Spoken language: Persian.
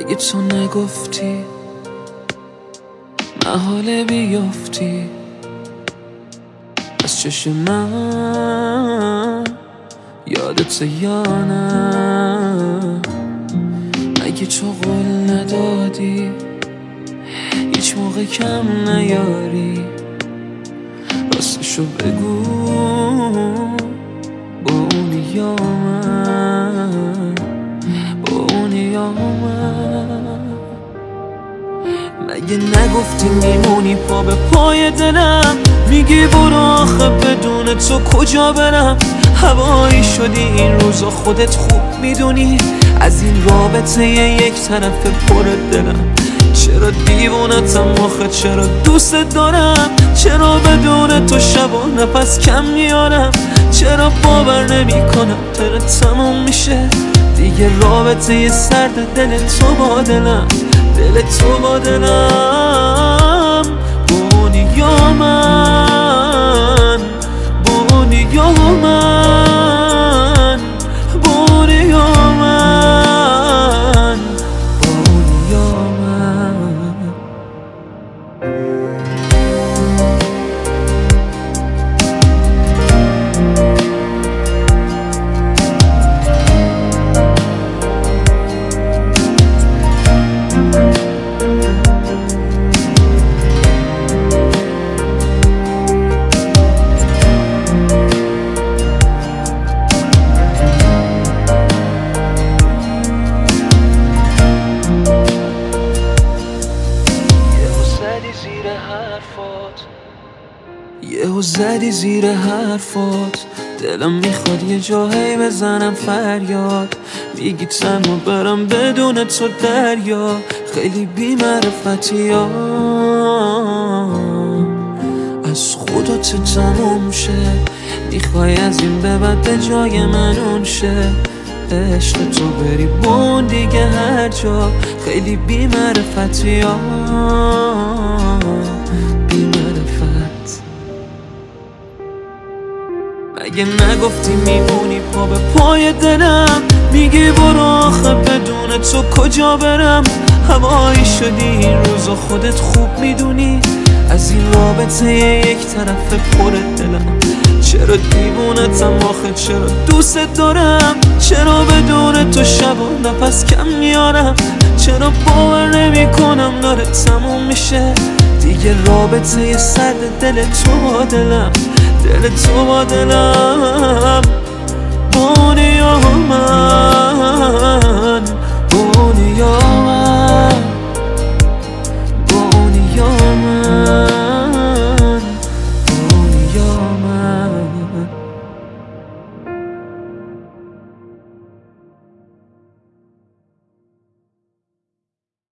اگه تو نگفتی محاله بیافتی از چشم من، یادت یا نه؟ اگه تو قول ندادی هیچ موقع کم نیاری، راستشو بگو با اونی یا من، با اونی یا من. مگه نگفتی میمونی پا به پای دلم؟ میگی برو آخه بدون تو کجا برم؟ هوایی شدی این روزا خودت خوب میدونی، از این رابطه یک طرف پر دلم. چرا دیوونتم آخه، چرا دوست دارم؟ چرا بدون تو شبا نفس کم میارم؟ چرا باور نمی کنم تره تموم میشه دیگه رابطه سرد دل تو با دلم، دل تو با دلم. بونی یا من، بونی یا من، بونی یا من، بونی یا من. یهو زدی زیر حرفات، دلم میخواد یه جایی بزنم فریاد. میگی تنها برم بدون تو دریا، خیلی بی معرفتی ها. از خودت تموم شه، میخوای از این به بعد به جای من اون شه. عشق تو بری بون دیگه هر جا، خیلی بی معرفتی ها، بی معرفت. مگه نگفتی میمونی پا به پای دلم؟ میگی برو آخه بدون تو کجا برم؟ هوایی شدی این روزا خودت خوب میدونی، از این رابطه یک طرف پر دلم. چرا دیوونتم آخه، چرا دوست دارم؟ چرا بدون تو شبا نفس کم میارم؟ چرا باور نمی کنم داره تموم میشه دیگه رابطه سرد دل تو با دلم، دل تو با دلم. بونی یا من،